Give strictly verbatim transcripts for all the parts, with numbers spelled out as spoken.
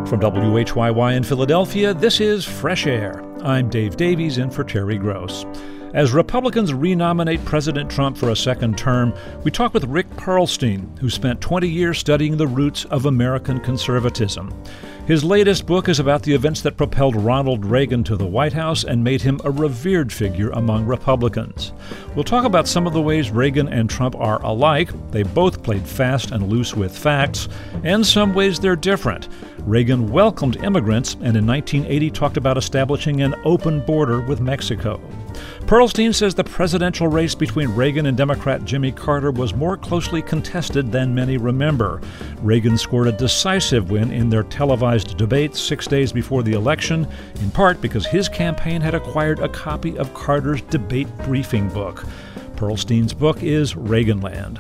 From W H Y Y in Philadelphia, this is Fresh Air. I'm Dave Davies in for Terry Gross. As Republicans renominate President Trump for a second term, we talk with Rick Perlstein, who spent twenty years studying the roots of American conservatism. His latest book is about the events that propelled Ronald Reagan to the White House and made him a revered figure among Republicans. We'll talk about some of the ways Reagan and Trump are alike. They both played fast and loose with facts, and some ways they're different. Reagan welcomed immigrants and in nineteen eighty talked about establishing an open border with Mexico. Perlstein says the presidential race between Reagan and Democrat Jimmy Carter was more closely contested than many remember. Reagan scored a decisive win in their televised debate six days before the election, in part because his campaign had acquired a copy of Carter's debate briefing book. Perlstein's book is Reaganland.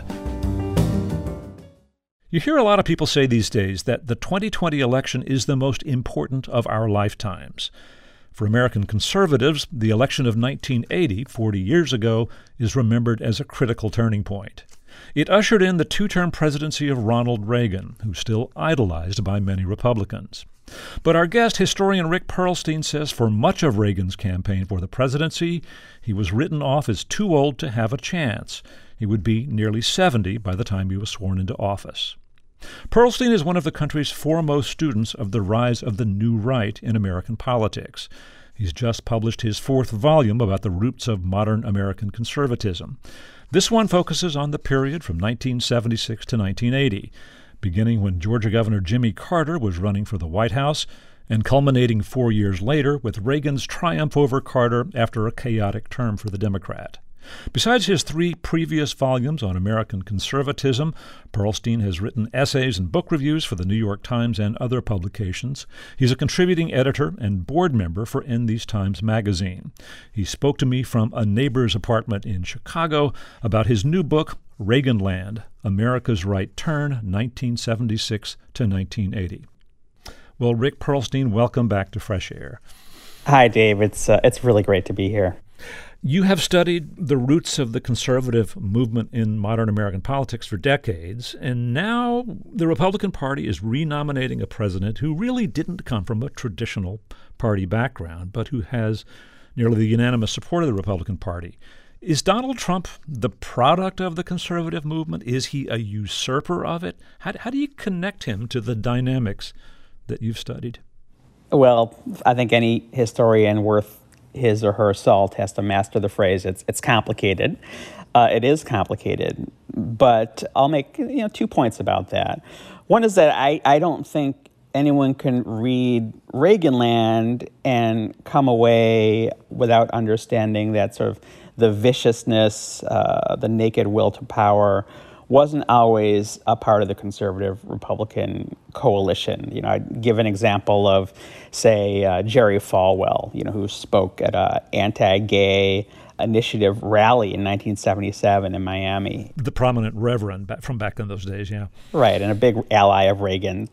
You hear a lot of people say these days that the twenty twenty election is the most important of our lifetimes. For American conservatives, the election of nineteen eighty, forty years ago, is remembered as a critical turning point. It ushered in the two-term presidency of Ronald Reagan, who's still idolized by many Republicans. But our guest, historian Rick Perlstein, says for much of Reagan's campaign for the presidency, he was written off as too old to have a chance. He would be nearly seventy by the time he was sworn into office. Perlstein is one of the country's foremost students of the rise of the New Right in American politics. He's just published his fourth volume about the roots of modern American conservatism. This one focuses on the period from nineteen seventy-six to nineteen eighty, beginning when Georgia Governor Jimmy Carter was running for the White House and culminating four years later with Reagan's triumph over Carter after a chaotic term for the Democrat. Besides his three previous volumes on American conservatism, Perlstein has written essays and book reviews for the New York Times and other publications. He's a contributing editor and board member for In These Times magazine. He spoke to me from a neighbor's apartment in Chicago about his new book, Reaganland, America's Right Turn, nineteen seventy-six to nineteen eighty. Well, Rick Perlstein, welcome back to Fresh Air. Hi, Dave. It's uh, it's really great to be here. You have studied the roots of the conservative movement in modern American politics for decades, and now the Republican Party is renominating a president who really didn't come from a traditional party background, but who has nearly the unanimous support of the Republican Party. Is Donald Trump the product of the conservative movement? Is he a usurper of it? How, how do you connect him to the dynamics that you've studied? Well, I think any historian worth his or her salt has to master the phrase. It's it's complicated. Uh, it is complicated, but I'll make you know two points about that. One is that I, I don't think anyone can read Reaganland and come away without understanding that sort of the viciousness, uh, the naked will to power wasn't always a part of the conservative Republican coalition. You know, I'd give an example of, say, uh, Jerry Falwell, you know, who spoke at a anti-gay initiative rally in nineteen seventy-seven in Miami. The prominent reverend from back in those days, yeah. Right, and a big ally of Reagan.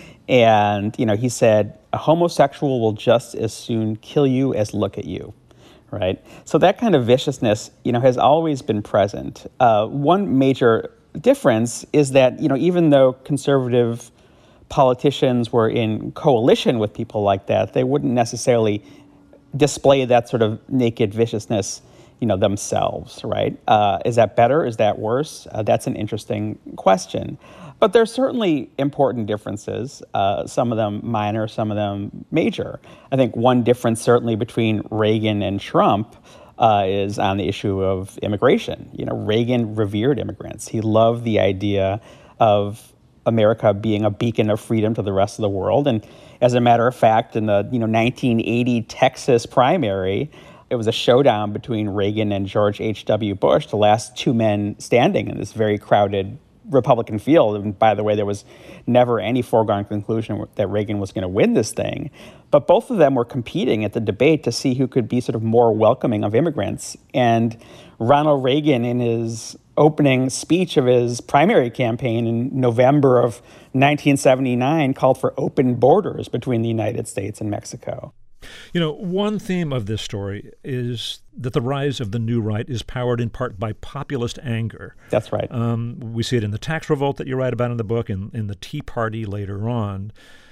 And, you know, he said, a homosexual will just as soon kill you as look at you. Right? So that kind of viciousness, you know, has always been present. Uh, one major difference is that, you know, even though conservative politicians were in coalition with people like that, they wouldn't necessarily display that sort of naked viciousness, you know, themselves, right? Uh, is that better? Is that worse? Uh, that's an interesting question. But there's certainly important differences, uh, some of them minor, some of them major. I think one difference certainly between Reagan and Trump uh, is on the issue of immigration. You know, Reagan revered immigrants. He loved the idea of America being a beacon of freedom to the rest of the world. And as a matter of fact, in the you know nineteen eighty Texas primary, it was a showdown between Reagan and George H W Bush, the last two men standing in this very crowded Republican field. And by the way, there was never any foregone conclusion that Reagan was going to win this thing. But both of them were competing at the debate to see who could be sort of more welcoming of immigrants. And Ronald Reagan, in his opening speech of his primary campaign in November of nineteen seventy-nine, called for open borders between the United States and Mexico. You know, one theme of this story is that the rise of the New Right is powered in part by populist anger. That's right. Um, we see it in the tax revolt that you write about in the book, and in the Tea Party later on.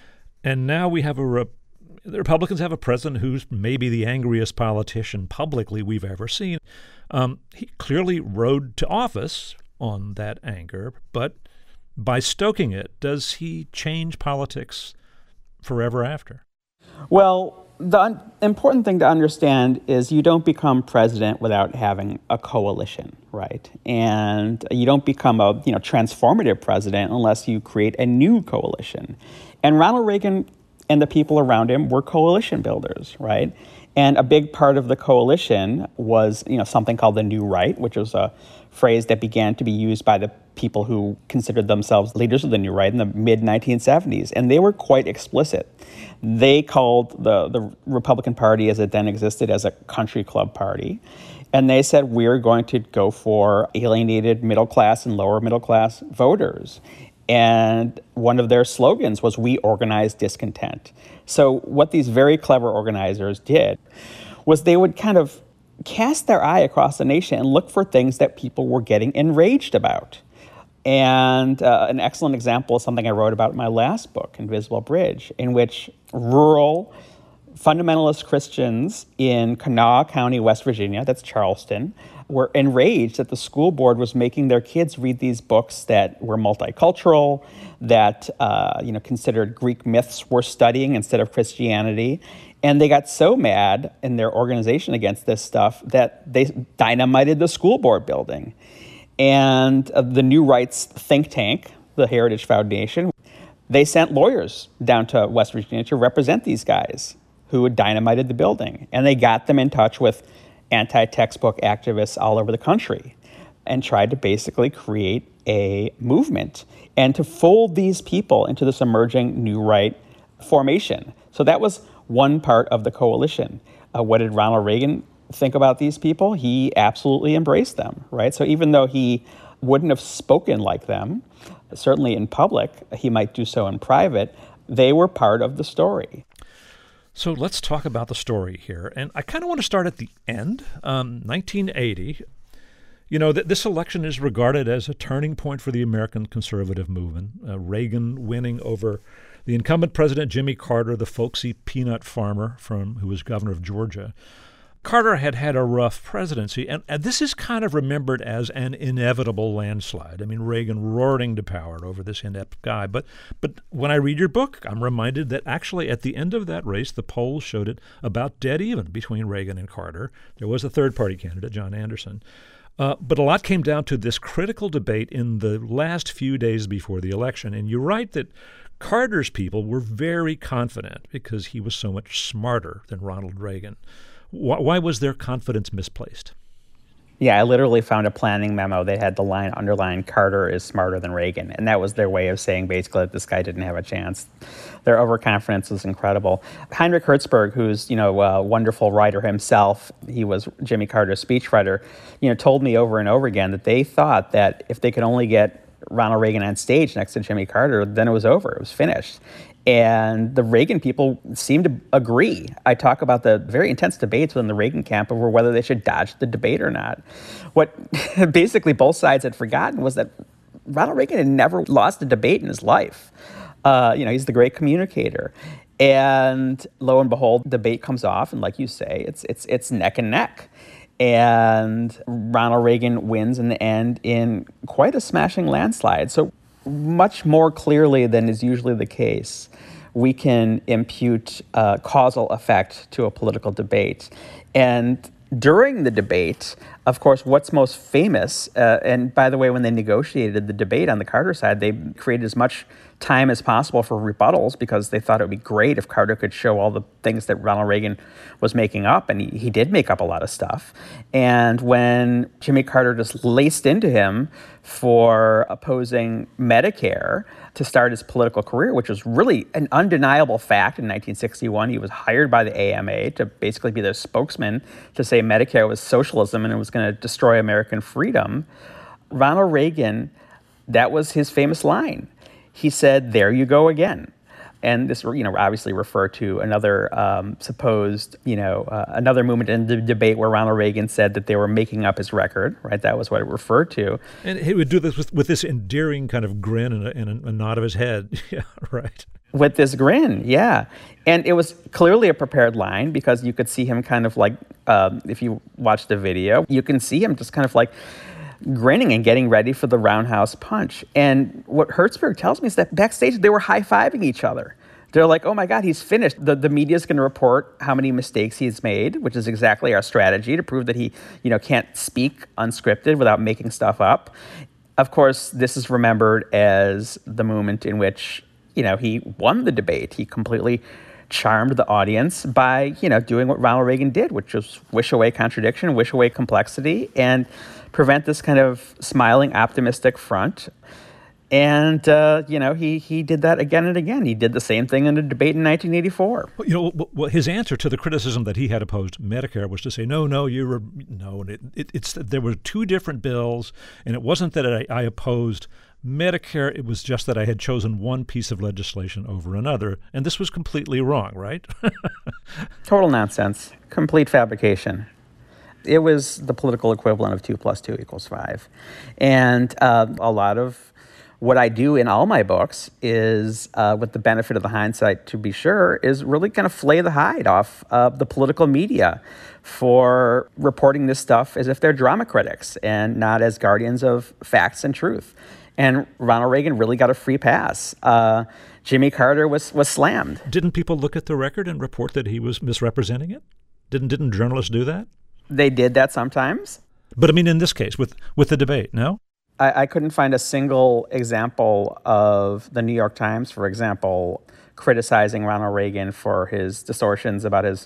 And now we have a re- the Republicans have a president who's maybe the angriest politician publicly we've ever seen. Um, he clearly rode to office on that anger, but by stoking it, does he change politics forever after? Well, the un- important thing to understand is you don't become president without having a coalition, right? And you don't become a you know transformative president unless you create a new coalition. And Ronald Reagan and the people around him were coalition builders, right? And a big part of the coalition was you know something called the New Right, which was a phrase that began to be used by the people who considered themselves leaders of the New Right in the mid nineteen seventies. And they were quite explicit. They called the, the Republican Party, as it then existed, as a country club party. And they said, we're going to go for alienated middle class and lower middle class voters. And one of their slogans was, we organize discontent. So what these very clever organizers did was they would kind of cast their eye across the nation and look for things that people were getting enraged about. And uh, an excellent example is something I wrote about in my last book, Invisible Bridge, in which rural fundamentalist Christians in Kanawha County, West Virginia, that's Charleston, were enraged that the school board was making their kids read these books that were multicultural, that uh, you know considered Greek myths worth studying instead of Christianity. And they got so mad in their organization against this stuff that they dynamited the school board building. And uh, the New Rights think tank, the Heritage Foundation, they sent lawyers down to West Virginia to represent these guys who had dynamited the building. And they got them in touch with anti-textbook activists all over the country and tried to basically create a movement and to fold these people into this emerging New Right formation. So that was one part of the coalition. Uh, what did Ronald Reagan think about these people? He absolutely embraced them, right? So even though he wouldn't have spoken like them, certainly in public, he might do so in private, they were part of the story. So let's talk about the story here. And I kind of want to start at the end, um, nineteen eighty. You know, th- this election is regarded as a turning point for the American conservative movement. Uh, Reagan winning over the incumbent president, Jimmy Carter, the folksy peanut farmer from who was governor of Georgia. Carter had had a rough presidency, and, and this is kind of remembered as an inevitable landslide. I mean, Reagan roaring to power over this inept guy. But but when I read your book, I'm reminded that actually at the end of that race, the polls showed it about dead even between Reagan and Carter. There was a third-party candidate, John Anderson. Uh, but a lot came down to this critical debate in the last few days before the election. And you write that Carter's people were very confident because he was so much smarter than Ronald Reagan. Why was their confidence misplaced? Yeah, I literally found a planning memo that had the line underlined, Carter is smarter than Reagan. And that was their way of saying basically that this guy didn't have a chance. Their overconfidence was incredible. Heinrich Hertzberg, who's, you know, a wonderful writer himself, he was Jimmy Carter's speechwriter, you know, told me over and over again that they thought that if they could only get Ronald Reagan on stage next to Jimmy Carter, then it was over, it was finished. And the Reagan people seem to agree. I talk about the very intense debates within the Reagan camp over whether they should dodge the debate or not. What basically both sides had forgotten was that Ronald Reagan had never lost a debate in his life. Uh, you know, he's the great communicator. And lo and behold, the debate comes off, and like you say, it's it's it's neck and neck. And Ronald Reagan wins in the end in quite a smashing landslide. So much more clearly than is usually the case, we can impute a causal effect to a political debate. And during the debate, of course, what's most famous, uh, and by the way, when they negotiated the debate on the Carter side, they created as much time as possible for rebuttals because they thought it would be great if Carter could show all the things that Ronald Reagan was making up, and he, he did make up a lot of stuff. And when Jimmy Carter just laced into him for opposing Medicare to start his political career, which was really an undeniable fact in nineteen sixty-one. He was hired by the A M A to basically be their spokesman to say Medicare was socialism and it was going to destroy American freedom. Ronald Reagan, that was his famous line. He said, "There you go again." And this, you know, obviously referred to another um, supposed, you know, uh, another movement in the debate where Ronald Reagan said that they were making up his record, right? That was what it referred to. And he would do this with, with this endearing kind of grin and, a, and a, a nod of his head. Yeah, right. With this grin, yeah. And it was clearly a prepared line because you could see him kind of like, uh, if you watch the video, you can see him just kind of like grinning and getting ready for the roundhouse punch. And what Hertzberg tells me is that backstage they were high-fiving each other. They're like, oh my God, he's finished. The, the media's going to report how many mistakes he's made, which is exactly our strategy to prove that he, you know, can't speak unscripted without making stuff up. Of course, this is remembered as the moment in which, you know, he won the debate. He completely charmed the audience by, you know, doing what Ronald Reagan did, which was wish away contradiction, wish away complexity, and prevent this kind of smiling, optimistic front. And, uh, you know, he, he did that again and again. He did the same thing in a debate in nineteen eighty-four. Well, you know, well, his answer to the criticism that he had opposed Medicare was to say, no, no, you were, no, it, it, it's, there were two different bills, and it wasn't that I, I opposed Medicare, it was just that I had chosen one piece of legislation over another, and this was completely wrong, right? Total nonsense. Complete fabrication. It was the political equivalent of two plus two equals five. And uh, a lot of what I do in all my books is, uh, with the benefit of the hindsight to be sure, is really kind of flay the hide off of the political media for reporting this stuff as if they're drama critics and not as guardians of facts and truth. And Ronald Reagan really got a free pass. Uh, Jimmy Carter was was slammed. Didn't people look at the record and report that he was misrepresenting it? Didn't didn't journalists do that? They did that sometimes. But I mean, in this case, with, with the debate, no? I, I couldn't find a single example of the New York Times, for example, criticizing Ronald Reagan for his distortions about his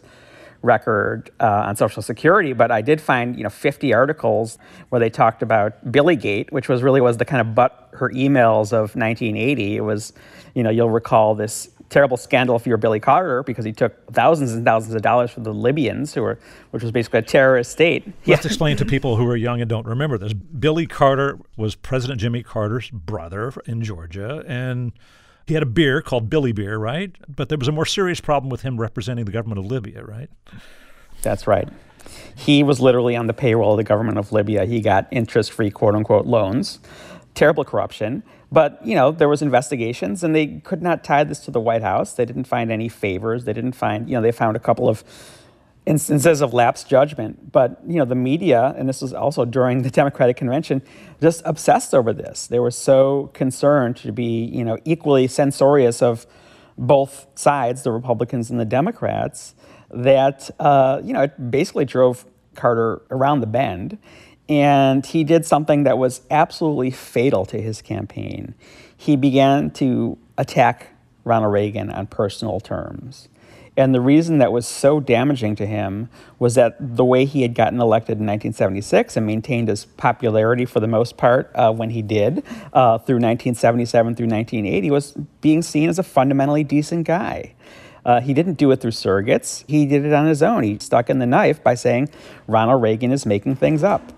record uh, on Social Security, but I did find, you know, fifty articles where they talked about Billygate, which was really was the kind of butt-hurt emails of nineteen eighty. It was, you know, you'll recall this terrible scandal if you're Billy Carter because he took thousands and thousands of dollars from the Libyans, who were, which was basically a terrorist state. Let's yeah. explain to people who are young and don't remember this. Billy Carter was President Jimmy Carter's brother in Georgia, and he had a beer called Billy Beer, right? But there was a more serious problem with him representing the government of Libya, right? That's right. He was literally on the payroll of the government of Libya. He got interest-free, quote-unquote, loans. Terrible corruption. But, you know, there was investigations, and they could not tie this to the White House. They didn't find any favors. They didn't find, you know, they found a couple of instances of lapsed judgment. But, you know, the media, and this was also during the Democratic Convention, just obsessed over this. They were so concerned to be, you know, equally censorious of both sides, the Republicans and the Democrats, that, uh, you know, it basically drove Carter around the bend. And he did something that was absolutely fatal to his campaign. He began to attack Ronald Reagan on personal terms. And the reason that was so damaging to him was that the way he had gotten elected in nineteen seventy-six and maintained his popularity for the most part uh, when he did uh, through nineteen seventy-seven through nineteen eighty was being seen as a fundamentally decent guy. Uh, he didn't do it through surrogates. He did it on his own. He stuck in the knife by saying Ronald Reagan is making things up.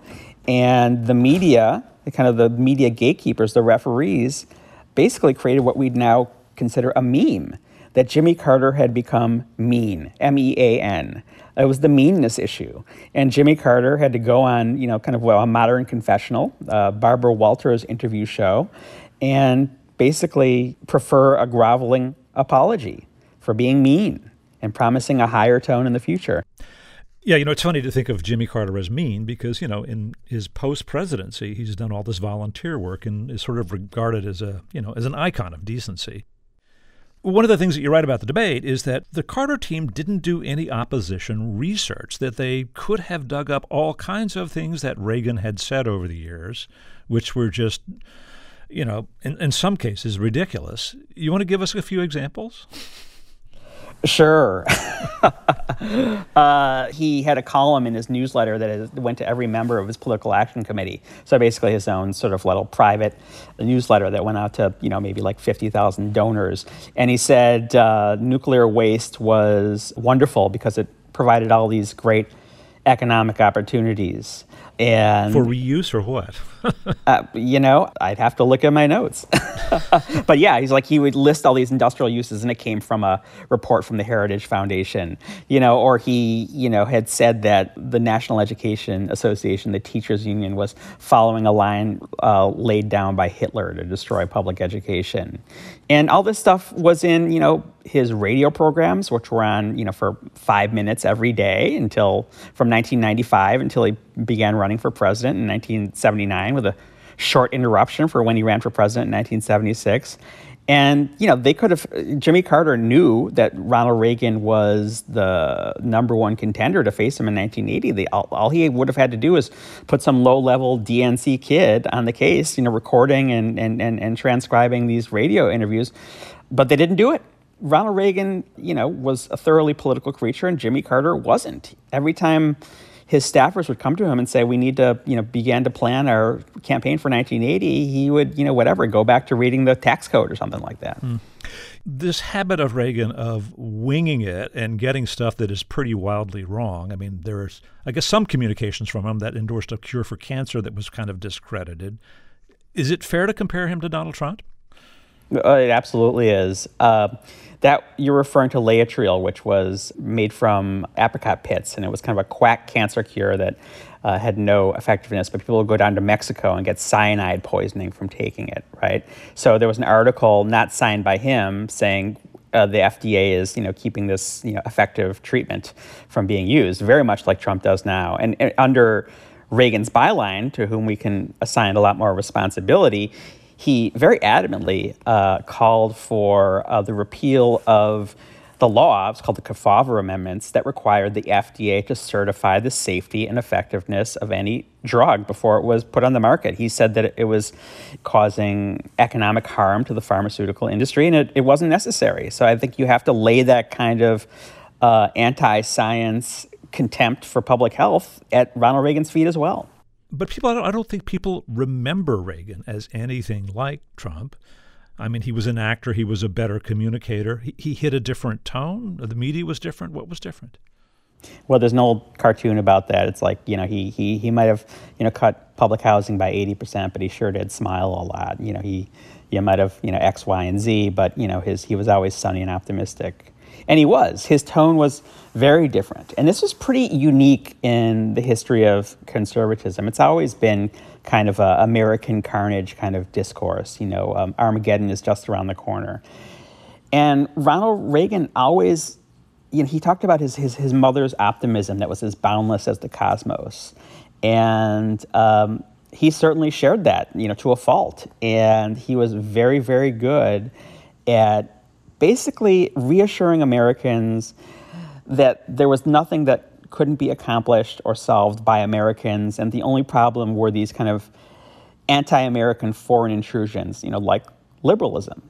And the media, the kind of the media gatekeepers, the referees, basically created what we'd now consider a meme, that Jimmy Carter had become mean, M E A N. It was the meanness issue. And Jimmy Carter had to go on, you know, kind of well, a modern confessional, uh, Barbara Walters' interview show, and basically prefer a groveling apology for being mean and promising a higher tone in the future. Yeah, you know, it's funny to think of Jimmy Carter as mean because, you know, in his post-presidency, he's done all this volunteer work and is sort of regarded as a, you know, as an icon of decency. One of the things that you write about the debate is that the Carter team didn't do any opposition research, that they could have dug up all kinds of things that Reagan had said over the years, which were just, you know, in, in some cases ridiculous. You want to give us a few examples? Sure. uh, he had a column in his newsletter that went to every member of his political action committee. So basically his own sort of little private newsletter that went out to, you know, maybe like fifty thousand donors. And he said uh, nuclear waste was wonderful because it provided all these great economic opportunities. And for reuse or what? uh, you know, I'd have to look at my notes. But yeah, he's like, he would list all these industrial uses, and it came from a report from the Heritage Foundation, you know, or he, you know, had said that the National Education Association, the teachers union, was following a line uh, laid down by Hitler to destroy public education. And all this stuff was in, you know, his radio programs, which were on, you know, for five minutes every day until, from nineteen ninety-five until he began running for president in nineteen seventy-nine, with a short interruption for when he ran for president in nineteen seventy-six. And, you know, they could have, Jimmy Carter knew that Ronald Reagan was the number one contender to face him in nineteen eighty. They, all, all he would have had to do is put some low-level D N C kid on the case, you know, recording and, and, and, and transcribing these radio interviews. But they didn't do it. Ronald Reagan, you know, was a thoroughly political creature, and Jimmy Carter wasn't. Every time his staffers would come to him and say, we need to, you know, begin to plan our campaign for nineteen eighty, he would, you know, whatever, go back to reading the tax code or something like that. Mm. This habit of Reagan of winging it and getting stuff that is pretty wildly wrong. I mean, there's, I guess, some communications from him that endorsed a cure for cancer that was kind of discredited. Is it fair to compare him to Donald Trump? Uh, it absolutely is. Uh, that you're referring to Laetrile, which was made from apricot pits, and it was kind of a quack cancer cure that uh, had no effectiveness, but people would go down to Mexico and get cyanide poisoning from taking it, right? So there was an article not signed by him saying uh, the F D A is, you know, keeping this, you know, effective treatment from being used, very much like Trump does now. And, and under Reagan's byline, to whom we can assign a lot more responsibility, he very adamantly uh, called for uh, the repeal of the law, it's called the Kefauver Amendments, that required the F D A to certify the safety and effectiveness of any drug before it was put on the market. He said that it was causing economic harm to the pharmaceutical industry, and it, it wasn't necessary. So I think you have to lay that kind of uh, anti-science contempt for public health at Ronald Reagan's feet as well. But people, I don't, I don't think people remember Reagan as anything like Trump. I mean, he was an actor. He was a better communicator. He, he hit a different tone. The media was different. What was different? Well, there's an old cartoon about that. It's like, you know, he he he might have, you know, cut public housing by eighty percent, but he sure did smile a lot. You know, he you might have, you know, X, Y, and Z, but, you know, his he was always sunny and optimistic. And he was. His tone was very different. And this was pretty unique in the history of conservatism. It's always been kind of a American carnage kind of discourse. You know, um, Armageddon is just around the corner. And Ronald Reagan always, you know, he talked about his his, his mother's optimism that was as boundless as the cosmos. And um, he certainly shared that, you know, to a fault. And he was very, very good at basically reassuring Americans that there was nothing that couldn't be accomplished or solved by Americans, and the only problem were these kind of anti-American foreign intrusions, you know, like liberalism.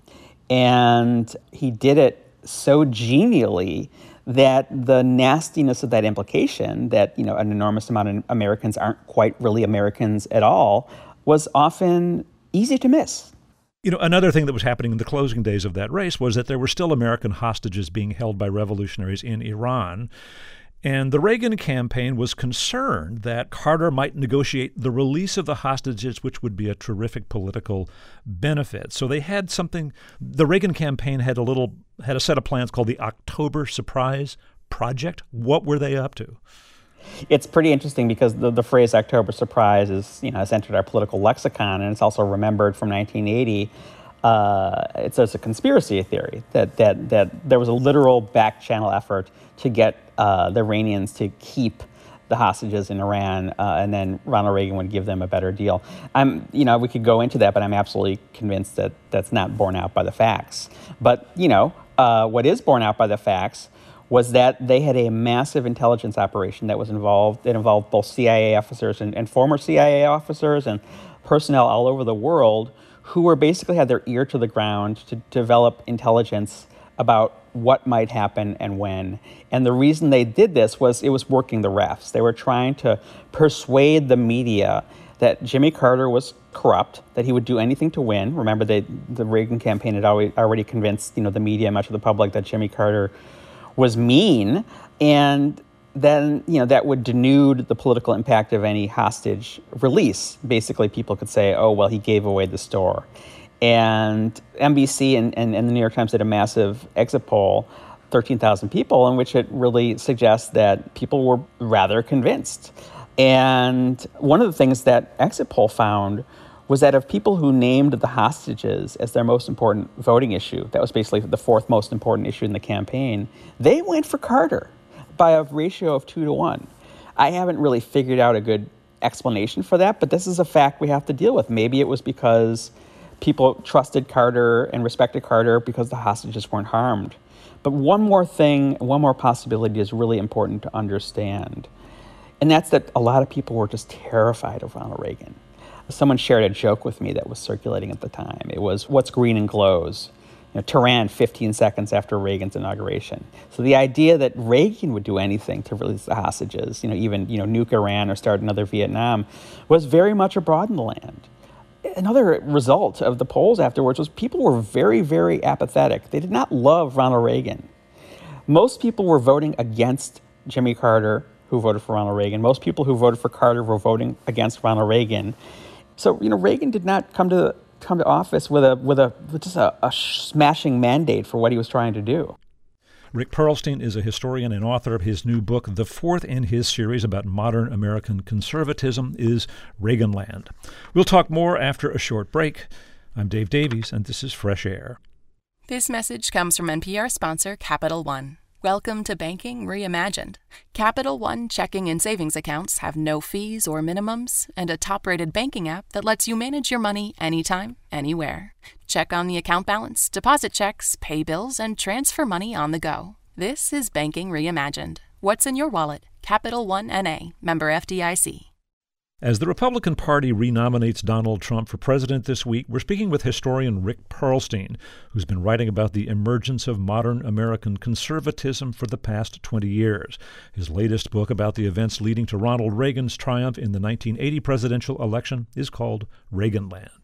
And he did it so genially that the nastiness of that implication, that, you know, an enormous amount of Americans aren't quite really Americans at all, was often easy to miss. You know, another thing that was happening in the closing days of that race was that there were still American hostages being held by revolutionaries in Iran. And the Reagan campaign was concerned that Carter might negotiate the release of the hostages, which would be a terrific political benefit. So they had something, the Reagan campaign had a little, had a set of plans called the October Surprise Project. What were they up to? It's pretty interesting because the, the phrase October Surprise is, you know, has entered our political lexicon, and it's also remembered from nineteen eighty. Uh, it's, it's a conspiracy theory that, that, that there was a literal back channel effort to get uh, the Iranians to keep the hostages in Iran, uh, and then Ronald Reagan would give them a better deal. I'm, you know, we could go into that, but I'm absolutely convinced that that's not borne out by the facts. But, you know, uh, what is borne out by the facts was that they had a massive intelligence operation that was involved, that involved both C I A officers and, and former C I A officers and personnel all over the world who were basically had their ear to the ground to develop intelligence about what might happen and when. And the reason they did this was it was working the refs. They were trying to persuade the media that Jimmy Carter was corrupt, that he would do anything to win. Remember, they, the Reagan campaign had already, already convinced, you know, the media, much of the public, that Jimmy Carter was mean, and then, you know, that would denude the political impact of any hostage release. Basically, people could say, oh, well, he gave away the store. And N B C and, and, and the New York Times did a massive exit poll, thirteen thousand people, in which it really suggests that people were rather convinced. And one of the things that exit poll found was that of people who named the hostages as their most important voting issue, that was basically the fourth most important issue in the campaign, they went for Carter by a ratio of two to one. I haven't really figured out a good explanation for that, but this is a fact we have to deal with. Maybe it was because people trusted Carter and respected Carter because the hostages weren't harmed. But one more thing, one more possibility is really important to understand. And that's that a lot of people were just terrified of Ronald Reagan. Someone shared a joke with me that was circulating at the time. It was, what's green and glows? You know, Tehran fifteen seconds after Reagan's inauguration. So the idea that Reagan would do anything to release the hostages, you know, even, you know, nuke Iran or start another Vietnam, was very much abroad in the land. Another result of the polls afterwards was people were very, very apathetic. They did not love Ronald Reagan. Most people were voting against Jimmy Carter, who voted for Ronald Reagan. Most people who voted for Carter were voting against Ronald Reagan. So, you know, Reagan did not come to come to office with a with a with just a, a smashing mandate for what he was trying to do. Rick Perlstein is a historian and author of his new book. The fourth in his series about modern American conservatism is Reaganland. We'll talk more after a short break. I'm Dave Davies, and this is Fresh Air. This message comes from N P R sponsor Capital One. Welcome to Banking Reimagined. Capital One checking and savings accounts have no fees or minimums and a top-rated banking app that lets you manage your money anytime, anywhere. Check on the account balance, deposit checks, pay bills, and transfer money on the go. This is Banking Reimagined. What's in your wallet? Capital One N A, member F D I C. As the Republican Party renominates Donald Trump for president this week, we're speaking with historian Rick Perlstein, who's been writing about the emergence of modern American conservatism for the past twenty years. His latest book about the events leading to Ronald Reagan's triumph in the nineteen eighty presidential election is called Reaganland.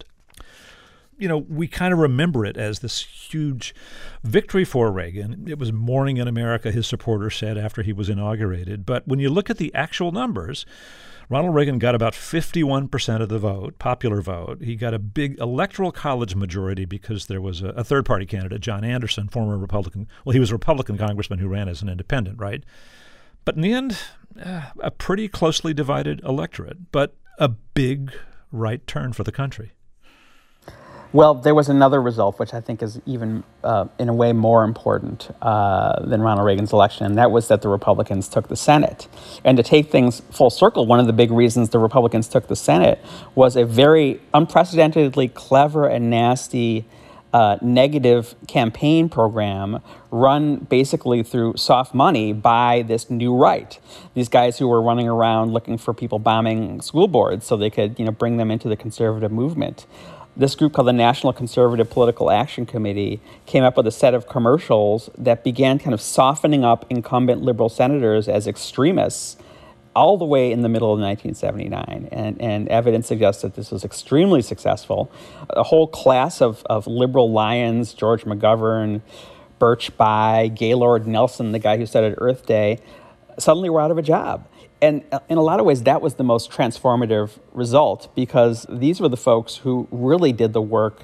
You know, we kind of remember it as this huge victory for Reagan. It was morning in America, his supporters said after he was inaugurated. But when you look at the actual numbers, Ronald Reagan got about fifty-one percent of the vote, popular vote. He got a big electoral college majority because there was a, a third-party candidate, John Anderson, former Republican. Well, he was a Republican congressman who ran as an independent, right? But in the end, uh, a pretty closely divided electorate, but a big right turn for the country. Well, there was another result, which I think is even, uh, in a way, more important uh, than Ronald Reagan's election, and that was that the Republicans took the Senate. And to take things full circle, one of the big reasons the Republicans took the Senate was a very unprecedentedly clever and nasty uh, negative campaign program run basically through soft money by this new right. These guys who were running around looking for people bombing school boards so they could, you know, bring them into the conservative movement. This group called the National Conservative Political Action Committee came up with a set of commercials that began kind of softening up incumbent liberal senators as extremists all the way in the middle of nineteen seventy-nine. And, and evidence suggests that this was extremely successful. A whole class of, of liberal lions, George McGovern, Birch Bayh, Gaylord Nelson, the guy who started Earth Day, suddenly were out of a job. And in a lot of ways, that was the most transformative result because these were the folks who really did the work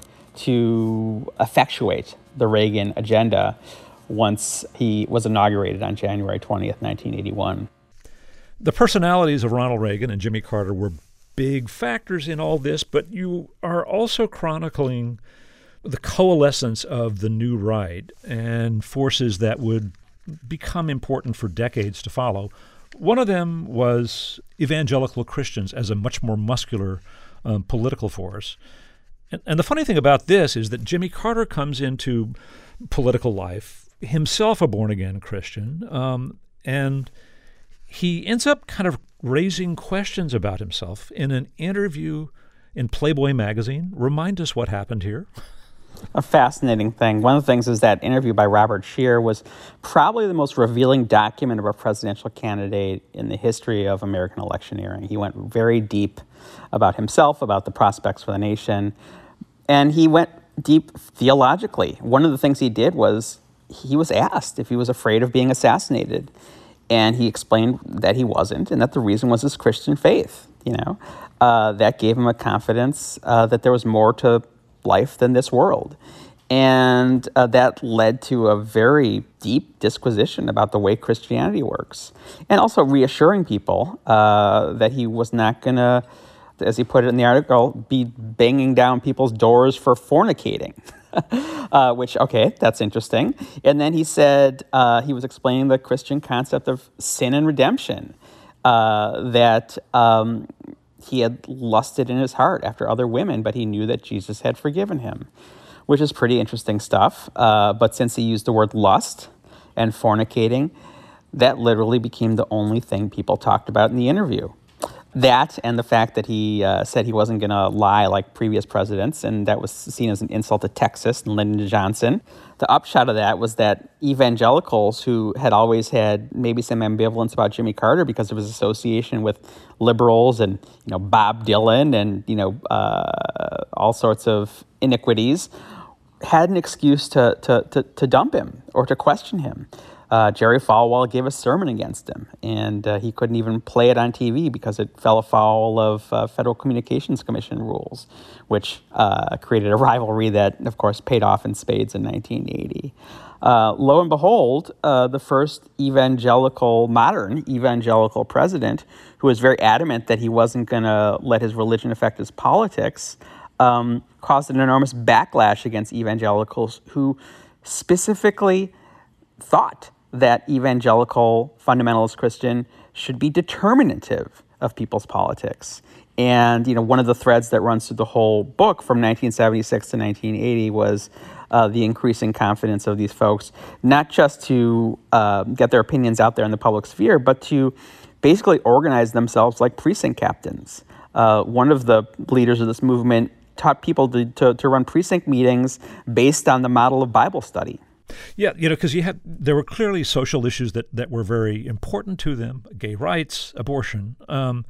to effectuate the Reagan agenda once he was inaugurated on January twentieth, nineteen eighty-one. The personalities of Ronald Reagan and Jimmy Carter were big factors in all this, but you are also chronicling the coalescence of the new right and forces that would become important for decades to follow. One of them was evangelical Christians as a much more muscular um, political force. And, and the funny thing about this is that Jimmy Carter comes into political life, himself a born-again Christian, um, and he ends up kind of raising questions about himself in an interview in Playboy magazine. Remind us what happened here. A fascinating thing. One of the things is that interview by Robert Scheer was probably the most revealing document of a presidential candidate in the history of American electioneering. He went very deep about himself, about the prospects for the nation, and he went deep theologically. One of the things he did was he was asked if he was afraid of being assassinated. And he explained that he wasn't, and that the reason was his Christian faith. You know, uh, that gave him a confidence uh, that there was more to life than this world. And uh, that led to a very deep disquisition about the way Christianity works. And also reassuring people uh, that he was not going to, as he put it in the article, be banging down people's doors for fornicating. uh, which, okay, that's interesting. And then he said uh, he was explaining the Christian concept of sin and redemption, uh, that um, he had lusted in his heart after other women, but he knew that Jesus had forgiven him, which is pretty interesting stuff. Uh, but since he used the word lust and fornicating, that literally became the only thing people talked about in the interview. That and the fact that he uh, said he wasn't going to lie like previous presidents, and that was seen as an insult to Texas and Lyndon Johnson. The upshot of that was that evangelicals who had always had maybe some ambivalence about Jimmy Carter because of his association with liberals and, you know, Bob Dylan and, you know, uh, all sorts of iniquities, had an excuse to, to, to, to dump him or to question him. Uh, Jerry Falwell gave a sermon against him, and uh, he couldn't even play it on T V because it fell afoul of uh, Federal Communications Commission rules, which uh, created a rivalry that, of course, paid off in spades in nineteen eighty. Uh, lo and behold, uh, the first evangelical, modern evangelical president, who was very adamant that he wasn't going to let his religion affect his politics, um, caused an enormous backlash against evangelicals who specifically thought that evangelical fundamentalist Christian should be determinative of people's politics. And, you know, one of the threads that runs through the whole book from nineteen seventy-six to nineteen eighty was uh, the increasing confidence of these folks, not just to uh, get their opinions out there in the public sphere, but to basically organize themselves like precinct captains. Uh, one of the leaders of this movement taught people to, to, to run precinct meetings based on the model of Bible study. Yeah, you know, because you had there were clearly social issues that, that were very important to them: gay rights, abortion. Um,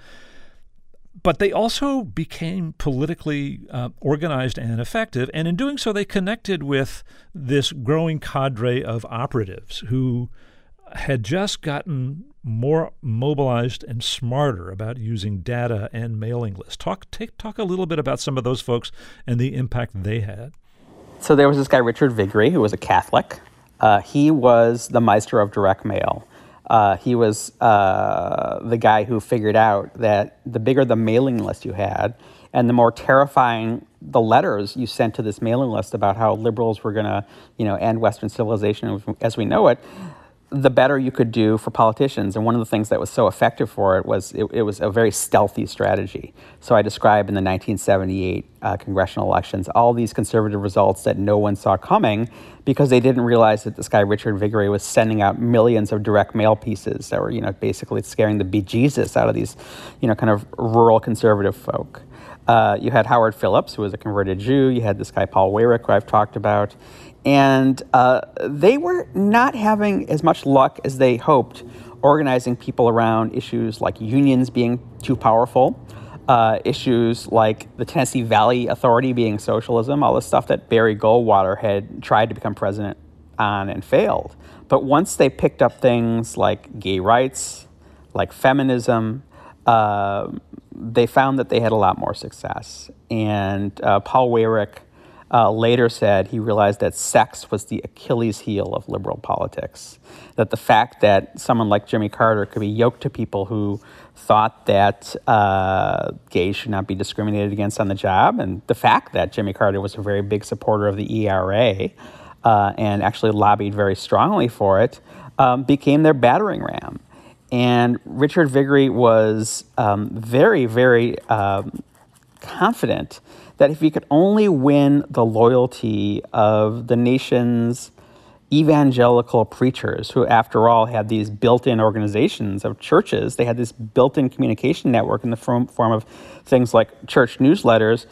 but they also became politically uh, organized and effective, and in doing so, they connected with this growing cadre of operatives who had just gotten more mobilized and smarter about using data and mailing lists. Talk, take, talk a little bit about some of those folks and the impact they had. So there was this guy, Richard Viguerie, who was a Catholic. Uh, he was the Meister of direct mail. Uh, he was uh, the guy who figured out that the bigger the mailing list you had and the more terrifying the letters you sent to this mailing list about how liberals were going to, you know, end Western civilization as we know it, the better you could do for politicians. And one of the things that was so effective for it was it, it was a very stealthy strategy. So I describe in the nineteen seventy-eight uh, congressional elections all these conservative results that no one saw coming because they didn't realize that this guy, Richard Viguerie, was sending out millions of direct mail pieces that were, you know, basically scaring the bejesus out of these, you know, kind of rural conservative folk. Uh, you had Howard Phillips, who was a converted Jew. You had this guy, Paul Weyrich, who I've talked about. And uh, they were not having as much luck as they hoped organizing people around issues like unions being too powerful, uh, issues like the Tennessee Valley Authority being socialism, all the stuff that Barry Goldwater had tried to become president on and failed. But once they picked up things like gay rights, like feminism, uh, they found that they had a lot more success. And uh, Paul Weyrich Uh, later said he realized that sex was the Achilles heel of liberal politics, that the fact that someone like Jimmy Carter could be yoked to people who thought that uh, gays should not be discriminated against on the job, and the fact that Jimmy Carter was a very big supporter of the E R A uh, and actually lobbied very strongly for it, um, became their battering ram. And Richard Viguerie was um, very, very um, confident that if he could only win the loyalty of the nation's evangelical preachers, who, after all, had these built-in organizations of churches, they had this built-in communication network in the form, form of things like church newsletters,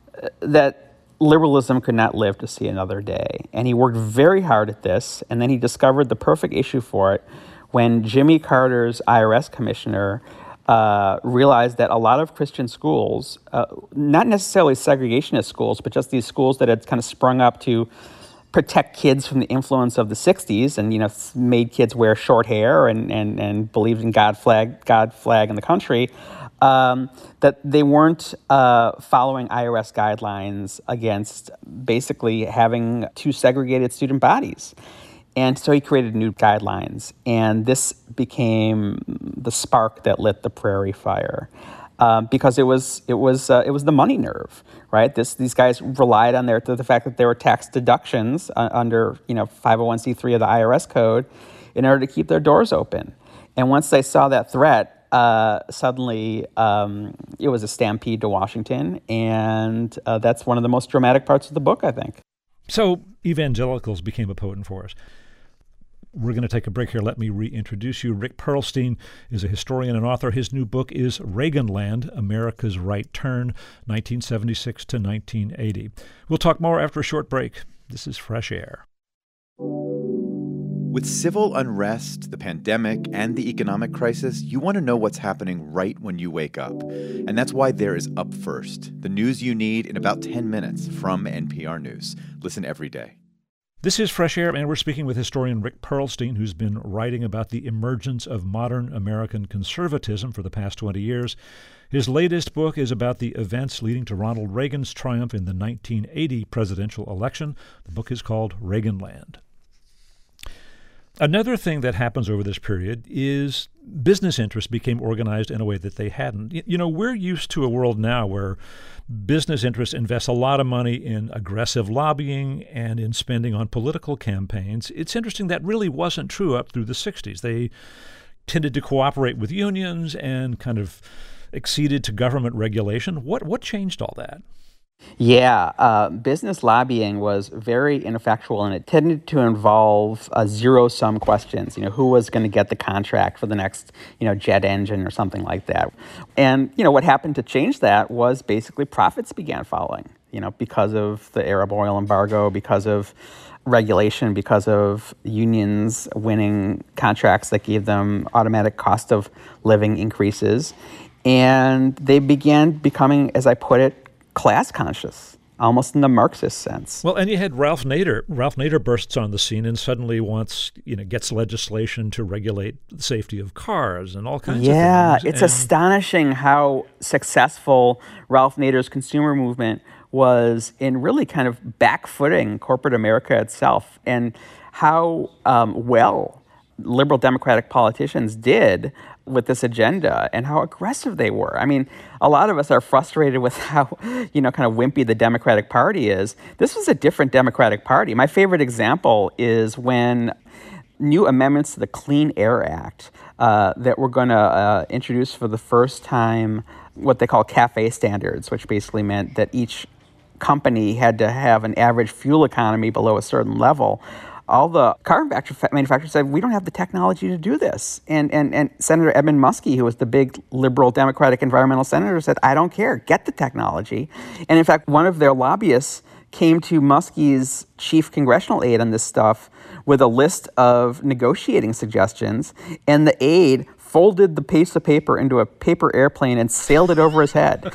that liberalism could not live to see another day. And he worked very hard at this, and then he discovered the perfect issue for it when Jimmy Carter's I R S commissioner Uh, realized that a lot of Christian schools, uh, not necessarily segregationist schools, but just these schools that had kind of sprung up to protect kids from the influence of the sixties and, you know, made kids wear short hair and, and, and believed in God flag, God flag in the country, um, that they weren't uh, following I R S guidelines against basically having two segregated student bodies. And so he created new guidelines, and this became the spark that lit the prairie fire. Um, because it was it was uh, it was the money nerve, right? This these guys relied on their the fact that there were tax deductions uh, under you know five oh one c three of the I R S code in order to keep their doors open. And once they saw that threat, uh, suddenly um, it was a stampede to Washington, and uh, that's one of the most dramatic parts of the book, I think. So evangelicals became a potent force. We're going to take a break here. Let me reintroduce you. Rick Perlstein is a historian and author. His new book is Reaganland, America's Right Turn, nineteen seventy-six to nineteen eighty. We'll talk more after a short break. This is Fresh Air. With civil unrest, the pandemic, and the economic crisis, you want to know what's happening right when you wake up. And that's why there is Up First, the news you need in about ten minutes from N P R News. Listen every day. This is Fresh Air, and we're speaking with historian Rick Perlstein, who's been writing about the emergence of modern American conservatism for the past twenty years. His latest book is about the events leading to Ronald Reagan's triumph in the nineteen eighty presidential election. The book is called Reaganland. Another thing that happens over this period is business interests became organized in a way that they hadn't. You know, we're used to a world now where business interests invest a lot of money in aggressive lobbying and in spending on political campaigns. It's interesting that really wasn't true up through the sixties. They tended to cooperate with unions and kind of acceded to government regulation. What what changed all that? Yeah, uh, business lobbying was very ineffectual, and it tended to involve uh, zero-sum questions. You know, who was going to get the contract for the next, you know, jet engine or something like that. And, you know, what happened to change that was basically profits began falling, you know, because of the Arab oil embargo, because of regulation, because of unions winning contracts that gave them automatic cost of living increases. And they began becoming, as I put it, class conscious, almost in the Marxist sense. Well, and you had Ralph Nader. Ralph Nader bursts on the scene and suddenly wants, you know, gets legislation to regulate the safety of cars and all kinds yeah, of things. Yeah, it's and astonishing how successful Ralph Nader's consumer movement was in really kind of backfooting corporate America itself, and how um, well liberal Democratic politicians did with this agenda and how aggressive they were. I mean, a lot of us are frustrated with how, you know, kind of wimpy the Democratic Party is. This was a different Democratic Party. My favorite example is when new amendments to the Clean Air Act uh, that were going to uh, introduce for the first time what they call CAFE standards, which basically meant that each company had to have an average fuel economy below a certain level. All the car manufacturers said, we don't have the technology to do this. And, and, and Senator Edmund Muskie, who was the big liberal Democratic environmental senator, said, I don't care, get the technology. And in fact, one of their lobbyists came to Muskie's chief congressional aide on this stuff with a list of negotiating suggestions, and the aide folded the piece of paper into a paper airplane and sailed it over his head.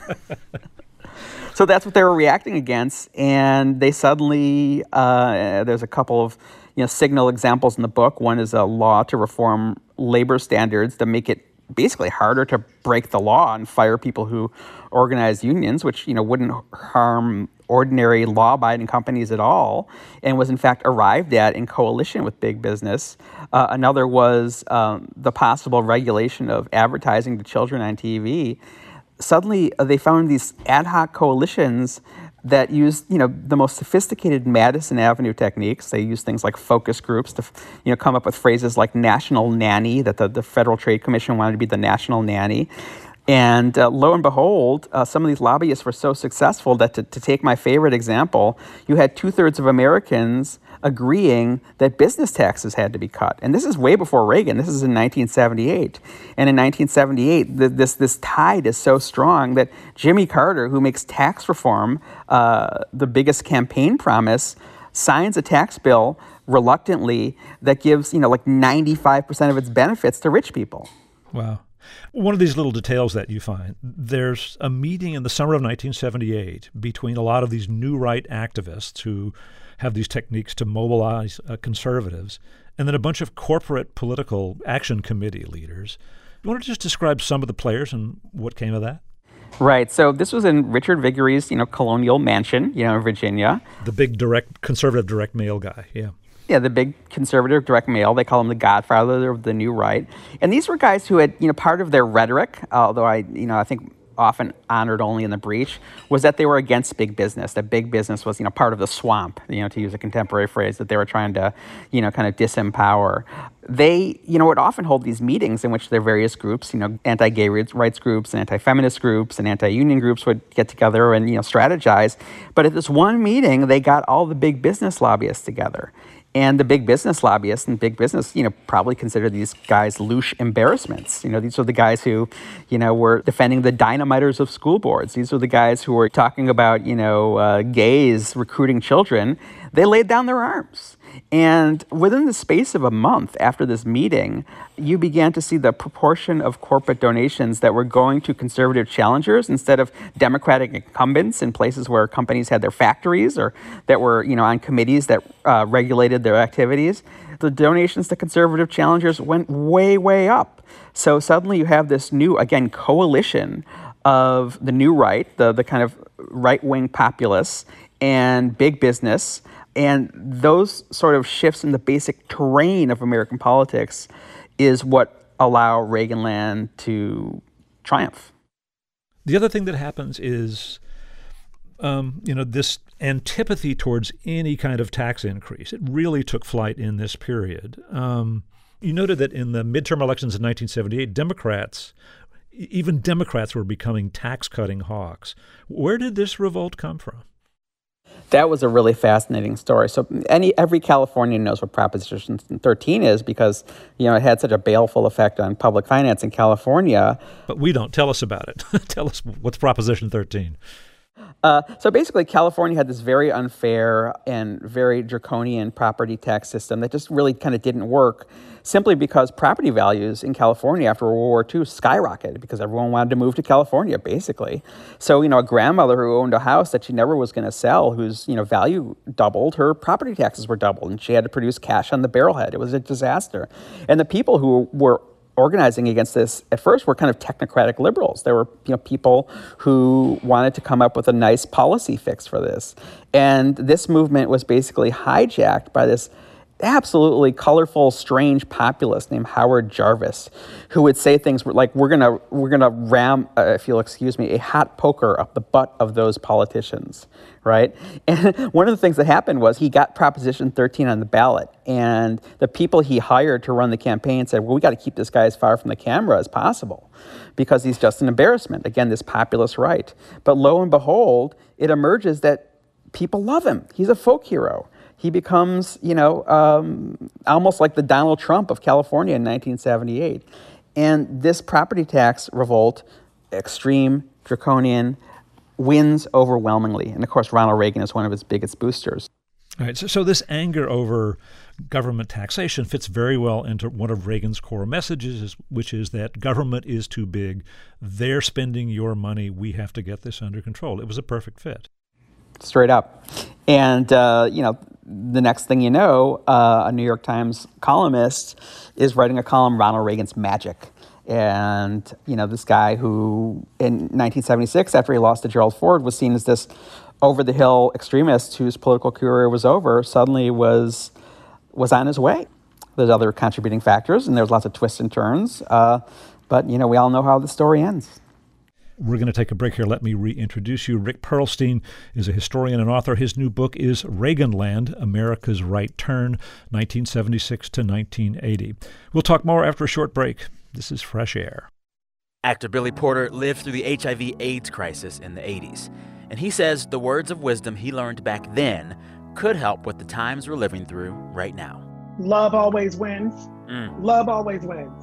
So that's what they were reacting against, and they suddenly, uh, there's a couple of you know, signal examples in the book. One is a law to reform labor standards to make it basically harder to break the law and fire people who organize unions, which you know wouldn't harm ordinary law-abiding companies at all, and was in fact arrived at in coalition with big business. Uh, another was um, the possible regulation of advertising to children on T V. Suddenly, uh, they found these ad hoc coalitions that used, you know, the most sophisticated Madison Avenue techniques. They used things like focus groups to, you know, come up with phrases like national nanny, that the, the Federal Trade Commission wanted to be the national nanny. And uh, lo and behold, uh, some of these lobbyists were so successful that, to, to take my favorite example, you had two-thirds of Americans agreeing that business taxes had to be cut. And this is way before Reagan. This is in nineteen seventy-eight. And in nineteen seventy-eight, the, this, this tide is so strong that Jimmy Carter, who makes tax reform uh, the biggest campaign promise, signs a tax bill reluctantly that gives, you know, like ninety-five percent of its benefits to rich people. Wow. One of these little details that you find, there's a meeting in the summer of nineteen seventy-eight between a lot of these new right activists who have these techniques to mobilize uh, conservatives, and then a bunch of corporate political action committee leaders. You want to just describe some of the players and what came of that? Right. So this was in Richard Viguerie's, you know, colonial mansion, you know, in Virginia. The big direct conservative direct mail guy. Yeah. Yeah, the big conservative direct mail. They call him the godfather of the new right. And these were guys who had, you know, part of their rhetoric, although I, you know, I think often honored only in the breach, was that they were against big business, that big business was, you know, part of the swamp, you know, to use a contemporary phrase, that they were trying to, you know, kind of disempower. They, you know, would often hold these meetings in which their various groups, you know, anti-gay rights groups and anti-feminist groups and anti-union groups would get together and, you know, strategize. But at this one meeting, they got all the big business lobbyists together. And the big business lobbyists and big business, you know, probably consider these guys louche embarrassments. You know, these are the guys who, you know, were defending the dynamiters of school boards. These are the guys who were talking about, you know, uh, gays recruiting children. They laid down their arms. And within the space of a month after this meeting, you began to see the proportion of corporate donations that were going to conservative challengers instead of Democratic incumbents in places where companies had their factories or that were, you know, on committees that uh, regulated their activities. The donations to conservative challengers went way, way up. So suddenly you have this new, again, coalition of the new right, the, the kind of right-wing populists and big business. And those sort of shifts in the basic terrain of American politics is what allow Reaganland to triumph. The other thing that happens is, um, you know, this antipathy towards any kind of tax increase. It really took flight in this period. Um, you noted that in the midterm elections in nineteen seventy-eight, Democrats, even Democrats were becoming tax-cutting hawks. Where did this revolt come from? That was a really fascinating story. So any every Californian knows what Proposition thirteen is because, you know, it had such a baleful effect on public finance in California. But we don't. Tell us about it. Tell us, what's Proposition thirteen? Uh, so basically, California had this very unfair and very draconian property tax system that just really kind of didn't work simply because property values in California after World War Two skyrocketed because everyone wanted to move to California, basically. So, you know, a grandmother who owned a house that she never was going to sell, whose, you know, value doubled, her property taxes were doubled, and she had to produce cash on the barrelhead. It was a disaster. And the people who were organizing against this at first were kind of technocratic liberals. There were, you know, people who wanted to come up with a nice policy fix for this. And this movement was basically hijacked by this absolutely colorful, strange populist named Howard Jarvis, who would say things like, we're gonna we're gonna ram, uh, if you'll excuse me, a hot poker up the butt of those politicians, right? And one of the things that happened was he got Proposition thirteen on the ballot, and the people he hired to run the campaign said, well, we got to keep this guy as far from the camera as possible because he's just an embarrassment. Again, this populist right. But lo and behold, it emerges that people love him. He's a folk hero. He becomes, you know, um, almost like the Donald Trump of California in nineteen seventy-eight. And this property tax revolt, extreme, draconian, wins overwhelmingly. And of course, Ronald Reagan is one of its biggest boosters. All right. So, so this anger over government taxation fits very well into one of Reagan's core messages, which is that government is too big. They're spending your money. We have to get this under control. It was a perfect fit. Straight up. And, uh, you know, the next thing you know, uh, a New York Times columnist is writing a column, Ronald Reagan's Magic. And, you know, this guy who in nineteen seventy-six, after he lost to Gerald Ford, was seen as this over-the-hill extremist whose political career was over, suddenly was was on his way. There's other contributing factors, and there's lots of twists and turns. Uh, but, you know, we all know how the story ends. We're going to take a break here. Let me reintroduce you. Rick Perlstein is a historian and author. His new book is Reaganland, America's Right Turn, nineteen seventy-six to nineteen eighty. We'll talk more after a short break. This is Fresh Air. Actor Billy Porter lived through the H I V AIDS crisis in the eighties, and he says the words of wisdom he learned back then could help with the times we're living through right now. Love always wins. Mm. Love always wins.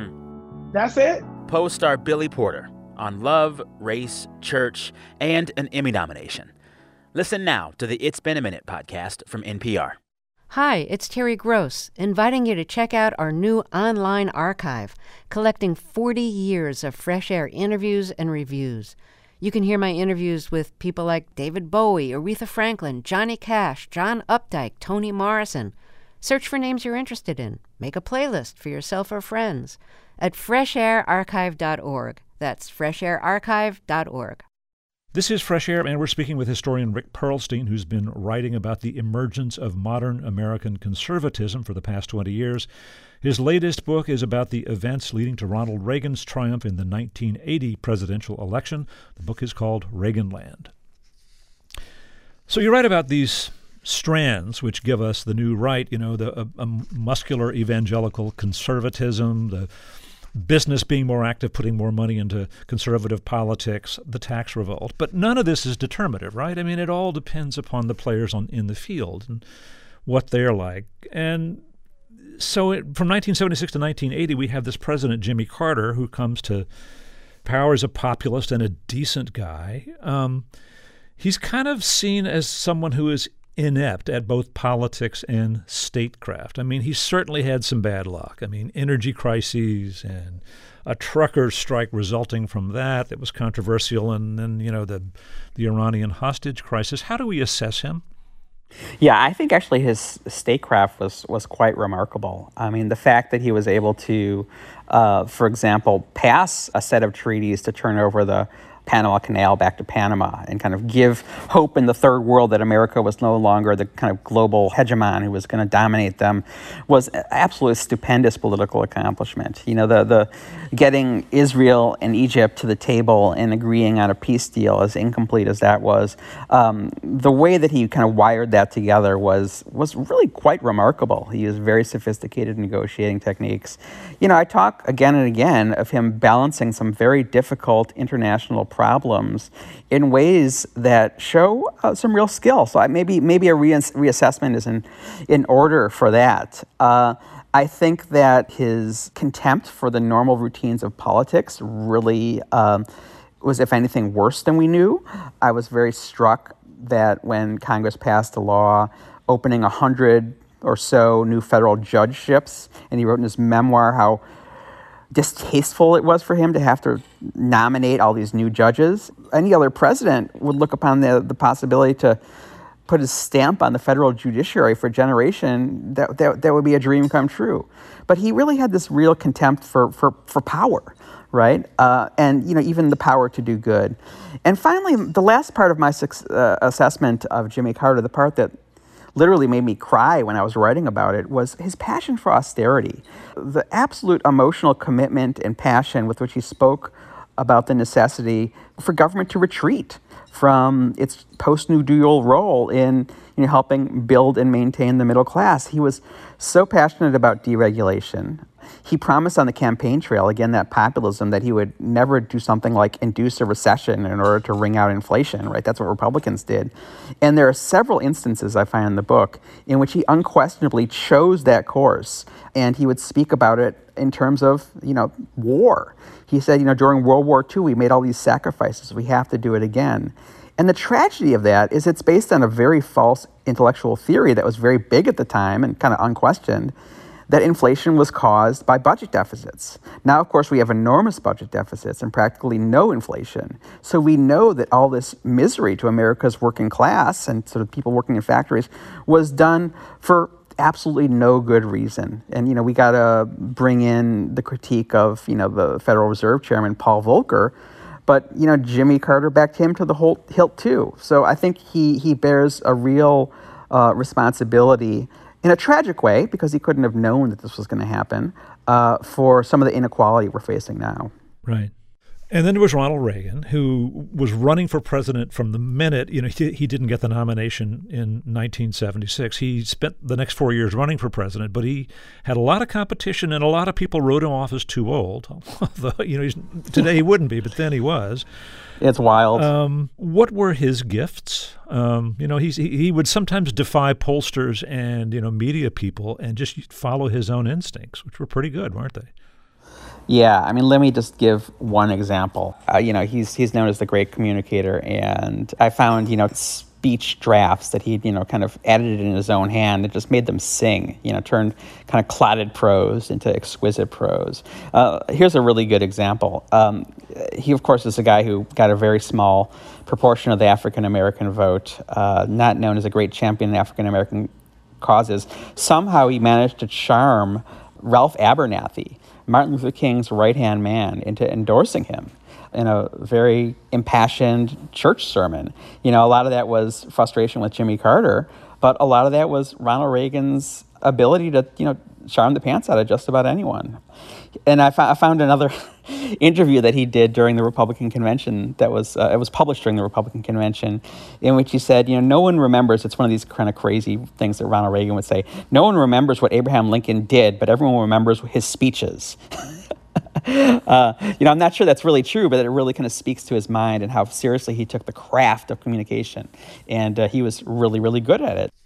Mm. That's it. Pose star Billy Porter on love, race, church, and an Emmy nomination. Listen now to the It's Been a Minute podcast from N P R. Hi, it's Terry Gross, inviting you to check out our new online archive, collecting forty years of Fresh Air interviews and reviews. You can hear my interviews with people like David Bowie, Aretha Franklin, Johnny Cash, John Updike, Toni Morrison. Search for names you're interested in. Make a playlist for yourself or friends at fresh air archive dot org. That's fresh air archive dot org. This is Fresh Air, and we're speaking with historian Rick Perlstein, who's been writing about the emergence of modern American conservatism for the past twenty years. His latest book is about the events leading to Ronald Reagan's triumph in the nineteen eighty presidential election. The book is called Reaganland. So you write about these strands which give us the new right, you know, the a, a muscular evangelical conservatism, the business being more active, putting more money into conservative politics, the tax revolt. But none of this is determinative, right? I mean, it all depends upon the players on in the field and what they're like. And so it, from nineteen seventy-six to nineteen eighty, we have this president, Jimmy Carter, who comes to power as a populist and a decent guy. Um, he's kind of seen as someone who is inept at both politics and statecraft. I mean, he certainly had some bad luck. I mean, energy crises and a trucker strike resulting from that that was controversial, and then, you know, the the Iranian hostage crisis. How do we assess him? Yeah, I think actually his statecraft was, was quite remarkable. I mean, the fact that he was able to, uh, for example, pass a set of treaties to turn over the Panama Canal back to Panama and kind of give hope in the third world that America was no longer the kind of global hegemon who was going to dominate them was an absolutely stupendous political accomplishment. You know, the the getting Israel and Egypt to the table and agreeing on a peace deal, as incomplete as that was, um, the way that he kind of wired that together was was really quite remarkable. He used very sophisticated negotiating techniques. You know, I talk again and again of him balancing some very difficult international problems in ways that show uh, some real skill. So I, maybe maybe a re- reassessment is in, in order for that. Uh, I think that his contempt for the normal routines of politics really um, was, if anything, worse than we knew. I was very struck that when Congress passed a law opening a hundred or so new federal judgeships, and he wrote in his memoir how distasteful it was for him to have to nominate all these new judges. Any other president would look upon the, the possibility to put his stamp on the federal judiciary for a generation. That, that, that would be a dream come true. But he really had this real contempt for, for, for power, right? Uh, and, you know, even the power to do good. And finally, the last part of my uh, assessment of Jimmy Carter, the part that literally made me cry when I was writing about it, was his passion for austerity. The absolute emotional commitment and passion with which he spoke about the necessity for government to retreat from its post-New Deal role in, you know, helping build and maintain the middle class. He was so passionate about deregulation. He promised on the campaign trail, again, that populism, that he would never do something like induce a recession in order to wring out inflation, right? That's what Republicans did. And there are several instances I find in the book in which he unquestionably chose that course. And he would speak about it in terms of, you know, war. He said, you know, during World War Two, we made all these sacrifices. We have to do it again. And the tragedy of that is it's based on a very false intellectual theory that was very big at the time and kind of unquestioned, that inflation was caused by budget deficits. Now, of course, we have enormous budget deficits and practically no inflation. So we know that all this misery to America's working class and sort of people working in factories was done for absolutely no good reason. And, you know, we got to bring in the critique of, you know, the Federal Reserve Chairman, Paul Volcker. But, you know, Jimmy Carter backed him to the whole hilt, too. So I think he, he bears a real uh, responsibility in a tragic way, because he couldn't have known that this was going to happen, uh, for some of the inequality we're facing now. Right. And then there was Ronald Reagan, who was running for president from the minute, you know, he, he didn't get the nomination in nineteen seventy-six. He spent the next four years running for president, but he had a lot of competition, and a lot of people wrote him off as too old. Although, you know, he's, today he wouldn't be, but then he was. It's wild. Um, what were his gifts? Um, you know, he's, he he would sometimes defy pollsters and, you know, media people and just follow his own instincts, which were pretty good, weren't they? Yeah, I mean, let me just give one example. Uh, you know, he's he's known as the great communicator, and I found, you know, speech drafts that he'd, you know, kind of edited in his own hand and just made them sing, you know, turned kind of clotted prose into exquisite prose. Uh, here's a really good example. Um, he, of course, is a guy who got a very small proportion of the African-American vote, uh, not known as a great champion of African-American causes. Somehow he managed to charm Ralph Abernathy, Martin Luther King's right-hand man, into endorsing him in a very impassioned church sermon. You know, a lot of that was frustration with Jimmy Carter, but a lot of that was Ronald Reagan's ability to, you know, charm the pants out of just about anyone. And I, f- I found another interview that he did during the Republican convention that was, uh, it was published during the Republican convention, in which he said, you know, no one remembers, it's one of these kind of crazy things that Ronald Reagan would say, no one remembers what Abraham Lincoln did, but everyone remembers his speeches. uh, you know, I'm not sure that's really true, but it really kind of speaks to his mind and how seriously he took the craft of communication. And uh, he was really, really good at it.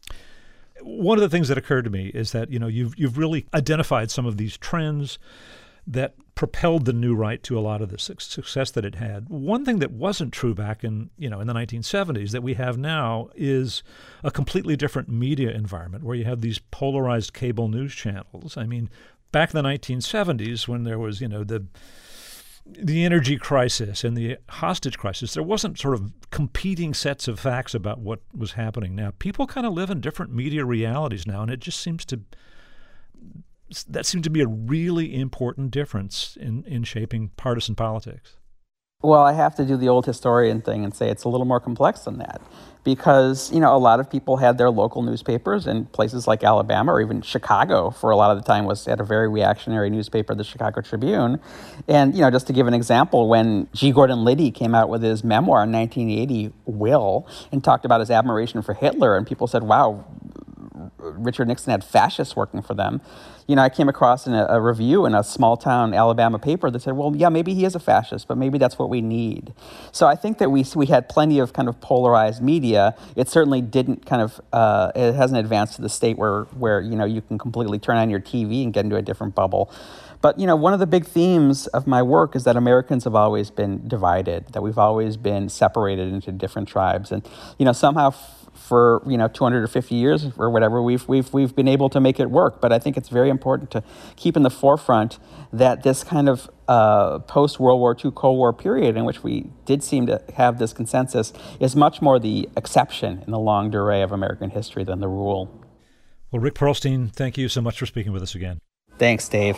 One of the things that occurred to me is that, you know, you've you've really identified some of these trends that propelled the New Right to a lot of the su- success that it had. One thing that wasn't true back in, you know, in the nineteen seventies that we have now is a completely different media environment where you have these polarized cable news channels. I mean, back in the nineteen seventies when there was, you know, the the energy crisis and the hostage crisis, there wasn't sort of competing sets of facts about what was happening. Now, people kind of live in different media realities now, and it just seems to that seems to be a really important difference in, in shaping partisan politics. Well, I have to do the old historian thing and say it's a little more complex than that, because, you know, a lot of people had their local newspapers, and places like Alabama or even Chicago for a lot of the time was had a very reactionary newspaper, the Chicago Tribune. And, you know, just to give an example, when G. Gordon Liddy came out with his memoir in nineteen eighty, Will, and talked about his admiration for Hitler, and people said, wow, Richard Nixon had fascists working for them. You know, I came across in a, a review in a small-town Alabama paper that said, well, yeah, maybe he is a fascist, but maybe that's what we need. So I think that we we had plenty of kind of polarized media. It certainly didn't kind of, uh, it hasn't advanced to the state where, where, you know, you can completely turn on your T V and get into a different bubble. But, you know, one of the big themes of my work is that Americans have always been divided, that we've always been separated into different tribes. And, you know, somehow for, you know, two hundred fifty years or whatever, we've we've we've been able to make it work. But I think it's very important to keep in the forefront that this kind of uh, post-World War Two Cold War period in which we did seem to have this consensus is much more the exception in the longue durée of American history than the rule. Well, Rick Perlstein, thank you so much for speaking with us again. Thanks, Dave.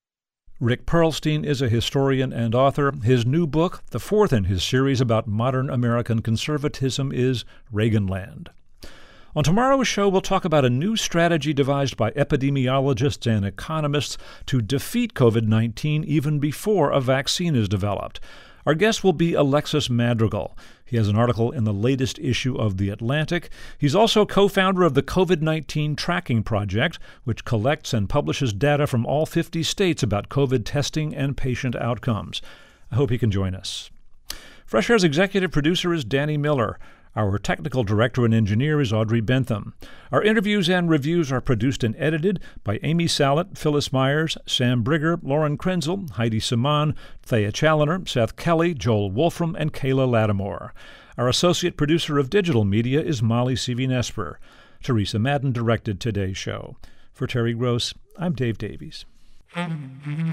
Rick Perlstein is a historian and author. His new book, the fourth in his series about modern American conservatism, is Reaganland. On tomorrow's show, we'll talk about a new strategy devised by epidemiologists and economists to defeat covid nineteen even before a vaccine is developed. Our guest will be Alexis Madrigal. He has an article in the latest issue of The Atlantic. He's also co-founder of the covid nineteen Tracking Project, which collects and publishes data from all fifty states about COVID testing and patient outcomes. I hope he can join us. Fresh Air's executive producer is Danny Miller. Our technical director and engineer is Audrey Bentham. Our interviews and reviews are produced and edited by Amy Sallet, Phyllis Myers, Sam Brigger, Lauren Krenzel, Heidi Saman, Thea Challoner, Seth Kelly, Joel Wolfram, and Kayla Lattimore. Our associate producer of digital media is Molly Seavy-Nesper. Teresa Madden directed today's show. For Terry Gross, I'm Dave Davies.